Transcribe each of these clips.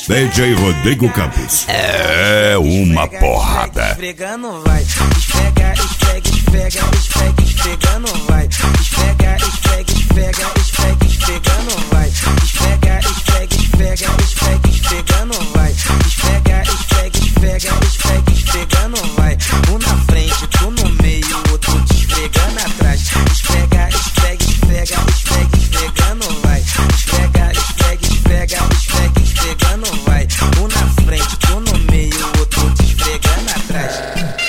DJ Rodrigo Campos. É uma porrada. Esfregando vai, esfrega, esfrega, esfrega, esfrega, esfregando vai, esfrega, esfrega, esfrega, esfrega, esfregando vai, esfrega, esfrega, esfrega, esfrega, esfregando vai, esfrega, esfrega, esfrega, esfrega, esfregando vai, um na frente, tu no meio, outro te esfregando atrás, esfrega, esfrega, esfrega, esfrega, esfregando vai, esfrega, esfrega, esfrega, esfrega, esfregando vai, um na frente, tu no meio, outro te esfregando atrás.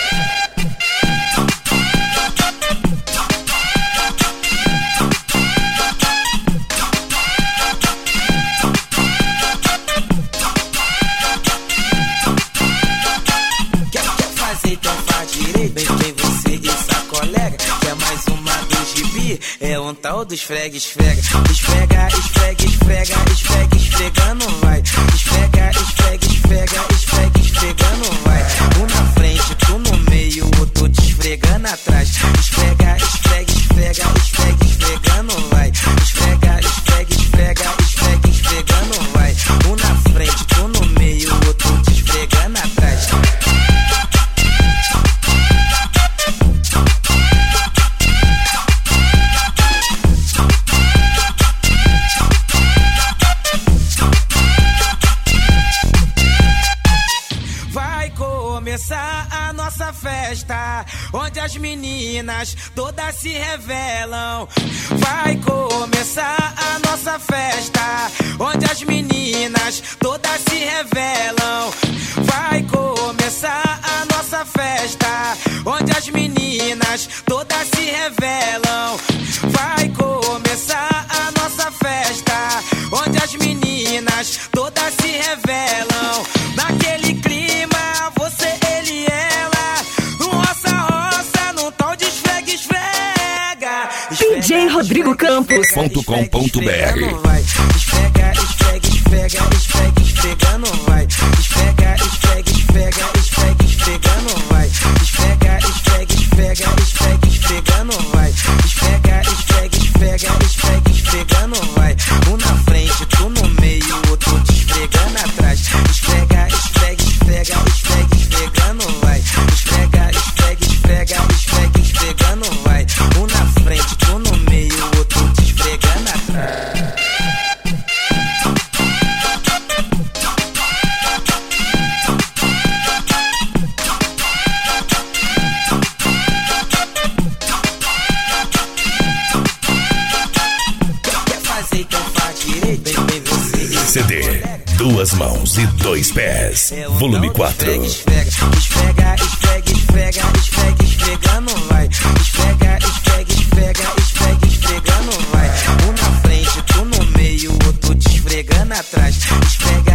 Então faz direito, vem você e essa colega, que é mais uma do gibi, é um tal do esfrega, esfrega, esfrega, esfrega, esfrega, esfrega, esfregando vai, esfrega, esfrega, esfrega, esfrega, esfregando vai, um na frente, tu no meio, outro te esfregando atrás, esfrega, esfrega, esfrega, esfrega, esfregando vai, esfrega, esfrega, esfrega, esfrega, esfregando vai, um na frente, tu no meio, outro te esfregando atrás. Começar a nossa festa, onde as meninas todas se revelam. Vai começar a nossa festa, onde as meninas todas se revelam. Vai começar a nossa festa, onde as meninas todas se revelam. Vai começar a nossa festa, onde as meninas todas se revelam. Naquele clima, você, ele, ela, no roça-roça, num tal de esfrega, esfrega. DJ Rodrigo Campos.com.br. Esfrega, esfrega, esfrega, esfrega, esfregando vai. Esfrega, esfrega, esfrega, esfrega, esfregando vai. Esfrega, esfrega, esfrega, esfrega, esfregando vai. Esfrega, esfrega, esfrega, esfrega, esfregando vai. Um na frente, tu no meio, outro te esfregando atrás. Esfrega, esfrega, esfrega, esfrega, esfregando vai. Esfrega, esfrega, esfrega, esfrega, esfregando vai. Um na frente, tu no meio, outro te esfregando atrás. CD, duas mãos e dois pés. Volume 4. Esfrega, esfrega, esfrega, esfrega, esfrega, esfregando vai. Esfrega, esfrega, esfrega, esfrega, esfregando vai. Um na frente, tu no meio, outro te esfregando atrás. Esfrega,